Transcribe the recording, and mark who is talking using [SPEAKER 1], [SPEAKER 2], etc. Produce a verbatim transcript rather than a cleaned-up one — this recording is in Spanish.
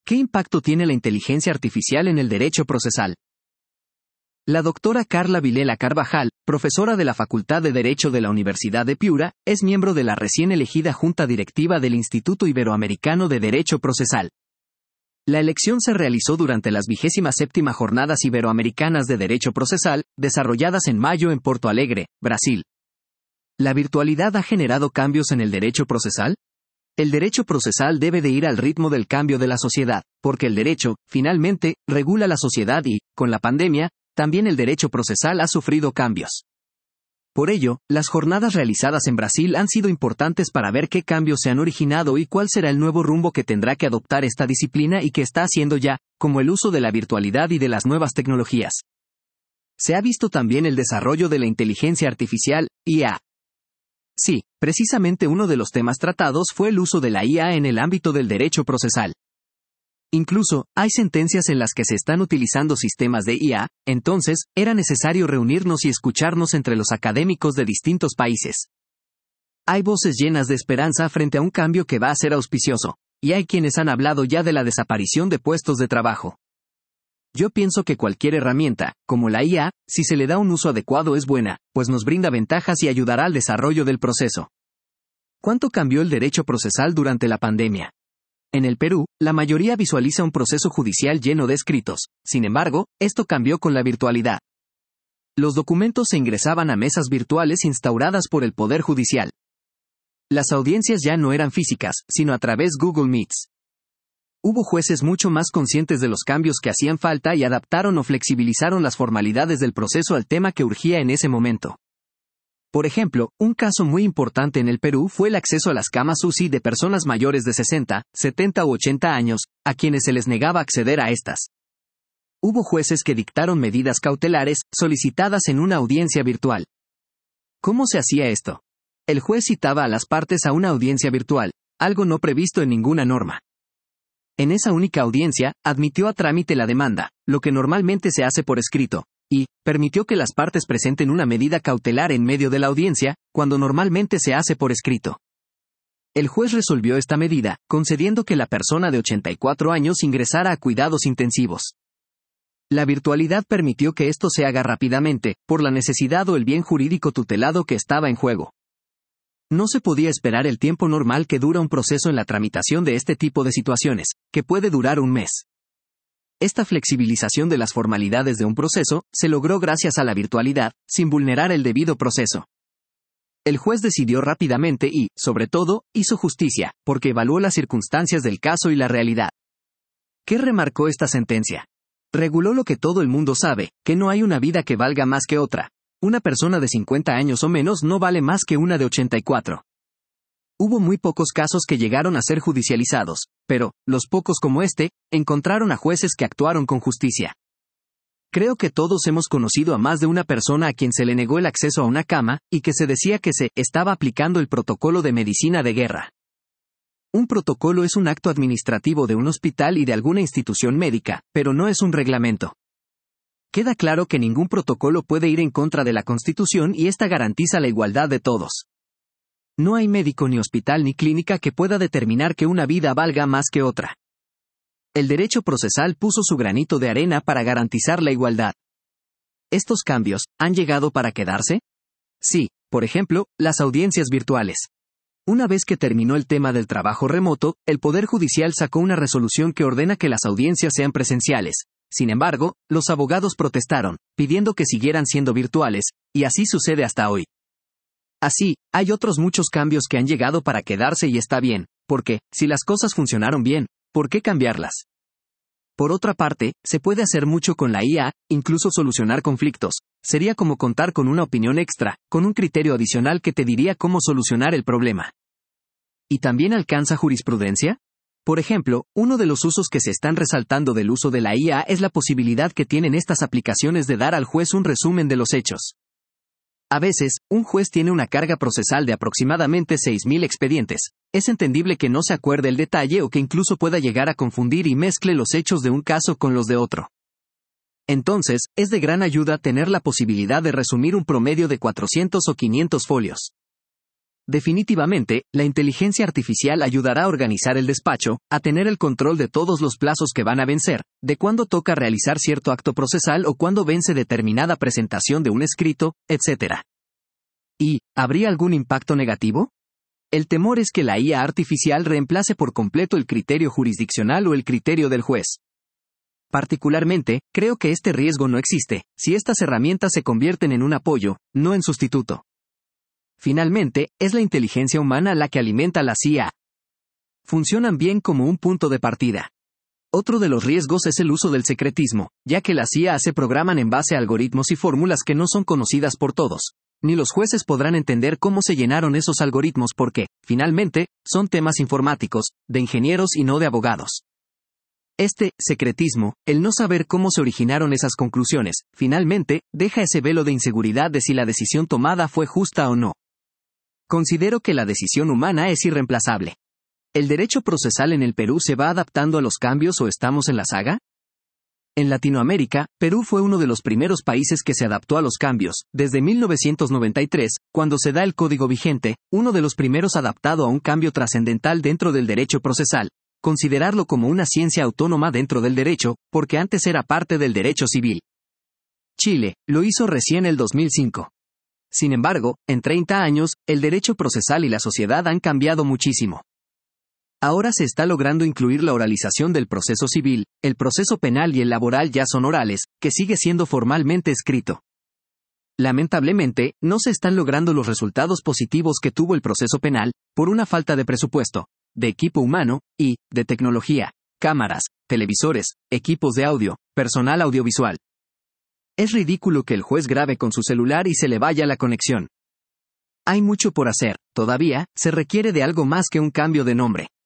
[SPEAKER 1] ¿Qué impacto tiene la inteligencia artificial en el derecho procesal? La doctora Carla Vilela Carvajal, profesora de la Facultad de Derecho de la Universidad de Piura, es miembro de la recién elegida Junta Directiva del Instituto Iberoamericano de Derecho Procesal. La elección se realizó durante las vigésima séptima Jornadas Iberoamericanas de Derecho Procesal, desarrolladas en mayo en Porto Alegre, Brasil. ¿La virtualidad ha generado cambios en el derecho procesal? El derecho procesal debe de ir al ritmo del cambio de la sociedad, porque el derecho, finalmente, regula la sociedad y, con la pandemia, también el derecho procesal ha sufrido cambios. Por ello, las jornadas realizadas en Brasil han sido importantes para ver qué cambios se han originado y cuál será el nuevo rumbo que tendrá que adoptar esta disciplina y que está haciendo ya, como el uso de la virtualidad y de las nuevas tecnologías. Se ha visto también el desarrollo de la inteligencia artificial, I A. Sí, precisamente uno de los temas tratados fue el uso de la I A en el ámbito del derecho procesal. Incluso, hay sentencias en las que se están utilizando sistemas de I A, entonces, era necesario reunirnos y escucharnos entre los académicos de distintos países. Hay voces llenas de esperanza frente a un cambio que va a ser auspicioso, y hay quienes han hablado ya de la desaparición de puestos de trabajo. Yo pienso que cualquier herramienta, como la I A, si se le da un uso adecuado es buena, pues nos brinda ventajas y ayudará al desarrollo del proceso. ¿Cuánto cambió el derecho procesal durante la pandemia? En el Perú, la mayoría visualiza un proceso judicial lleno de escritos, sin embargo, esto cambió con la virtualidad. Los documentos se ingresaban a mesas virtuales instauradas por el Poder Judicial. Las audiencias ya no eran físicas, sino a través Google Meets. Hubo jueces mucho más conscientes de los cambios que hacían falta y adaptaron o flexibilizaron las formalidades del proceso al tema que urgía en ese momento. Por ejemplo, un caso muy importante en el Perú fue el acceso a las camas U C I de personas mayores de sesenta, setenta u ochenta años, a quienes se les negaba acceder a estas. Hubo jueces que dictaron medidas cautelares, solicitadas en una audiencia virtual. ¿Cómo se hacía esto? El juez citaba a las partes a una audiencia virtual, algo no previsto en ninguna norma. En esa única audiencia, admitió a trámite la demanda, lo que normalmente se hace por escrito, y permitió que las partes presenten una medida cautelar en medio de la audiencia, cuando normalmente se hace por escrito. El juez resolvió esta medida, concediendo que la persona de ochenta y cuatro años ingresara a cuidados intensivos. La virtualidad permitió que esto se haga rápidamente, por la necesidad o el bien jurídico tutelado que estaba en juego. No se podía esperar el tiempo normal que dura un proceso en la tramitación de este tipo de situaciones, que puede durar un mes. Esta flexibilización de las formalidades de un proceso se logró gracias a la virtualidad, sin vulnerar el debido proceso. El juez decidió rápidamente y, sobre todo, hizo justicia, porque evaluó las circunstancias del caso y la realidad. ¿Qué remarcó esta sentencia? Reguló lo que todo el mundo sabe, que no hay una vida que valga más que otra. Una persona de cincuenta años o menos no vale más que una de ochenta y cuatro. Hubo muy pocos casos que llegaron a ser judicializados, pero, los pocos como este, encontraron a jueces que actuaron con justicia. Creo que todos hemos conocido a más de una persona a quien se le negó el acceso a una cama, y que se decía que se estaba aplicando el protocolo de medicina de guerra. Un protocolo es un acto administrativo de un hospital y de alguna institución médica, pero no es un reglamento. Queda claro que ningún protocolo puede ir en contra de la Constitución y esta garantiza la igualdad de todos. No hay médico ni hospital ni clínica que pueda determinar que una vida valga más que otra. El derecho procesal puso su granito de arena para garantizar la igualdad. ¿Estos cambios han llegado para quedarse? Sí, por ejemplo, las audiencias virtuales. Una vez que terminó el tema del trabajo remoto, el Poder Judicial sacó una resolución que ordena que las audiencias sean presenciales. Sin embargo, los abogados protestaron, pidiendo que siguieran siendo virtuales, y así sucede hasta hoy. Así, hay otros muchos cambios que han llegado para quedarse y está bien, porque, si las cosas funcionaron bien, ¿por qué cambiarlas? Por otra parte, se puede hacer mucho con la I A, incluso solucionar conflictos. Sería como contar con una opinión extra, con un criterio adicional que te diría cómo solucionar el problema. ¿Y también alcanza jurisprudencia? Por ejemplo, uno de los usos que se están resaltando del uso de la I A es la posibilidad que tienen estas aplicaciones de dar al juez un resumen de los hechos. A veces, un juez tiene una carga procesal de aproximadamente seis mil expedientes. Es entendible que no se acuerde el detalle o que incluso pueda llegar a confundir y mezcle los hechos de un caso con los de otro. Entonces, es de gran ayuda tener la posibilidad de resumir un promedio de cuatrocientos o quinientos folios. Definitivamente, la inteligencia artificial ayudará a organizar el despacho, a tener el control de todos los plazos que van a vencer, de cuándo toca realizar cierto acto procesal o cuándo vence determinada presentación de un escrito, etcétera. ¿Y habría algún impacto negativo? El temor es que la I A artificial reemplace por completo el criterio jurisdiccional o el criterio del juez. Particularmente, creo que este riesgo no existe, si estas herramientas se convierten en un apoyo, no en sustituto. Finalmente, es la inteligencia humana la que alimenta las I A. Funcionan bien como un punto de partida. Otro de los riesgos es el uso del secretismo, ya que las I A se programan en base a algoritmos y fórmulas que no son conocidas por todos. Ni los jueces podrán entender cómo se llenaron esos algoritmos porque, finalmente, son temas informáticos, de ingenieros y no de abogados. Este secretismo, el no saber cómo se originaron esas conclusiones, finalmente, deja ese velo de inseguridad de si la decisión tomada fue justa o no. Considero que la decisión humana es irreemplazable. ¿El derecho procesal en el Perú se va adaptando a los cambios o estamos en la saga? En Latinoamérica, Perú fue uno de los primeros países que se adaptó a los cambios, desde mil novecientos noventa y tres, cuando se da el código vigente, uno de los primeros adaptado a un cambio trascendental dentro del derecho procesal, considerarlo como una ciencia autónoma dentro del derecho, porque antes era parte del derecho civil. Chile, lo hizo recién el dos mil cinco. Sin embargo, en treinta años, el derecho procesal y la sociedad han cambiado muchísimo. Ahora se está logrando incluir la oralización del proceso civil, el proceso penal y el laboral ya son orales, que sigue siendo formalmente escrito. Lamentablemente, no se están logrando los resultados positivos que tuvo el proceso penal, por una falta de presupuesto, de equipo humano, y, de tecnología, cámaras, televisores, equipos de audio, personal audiovisual. Es ridículo que el juez grabe con su celular y se le vaya la conexión. Hay mucho por hacer, todavía, se requiere de algo más que un cambio de nombre.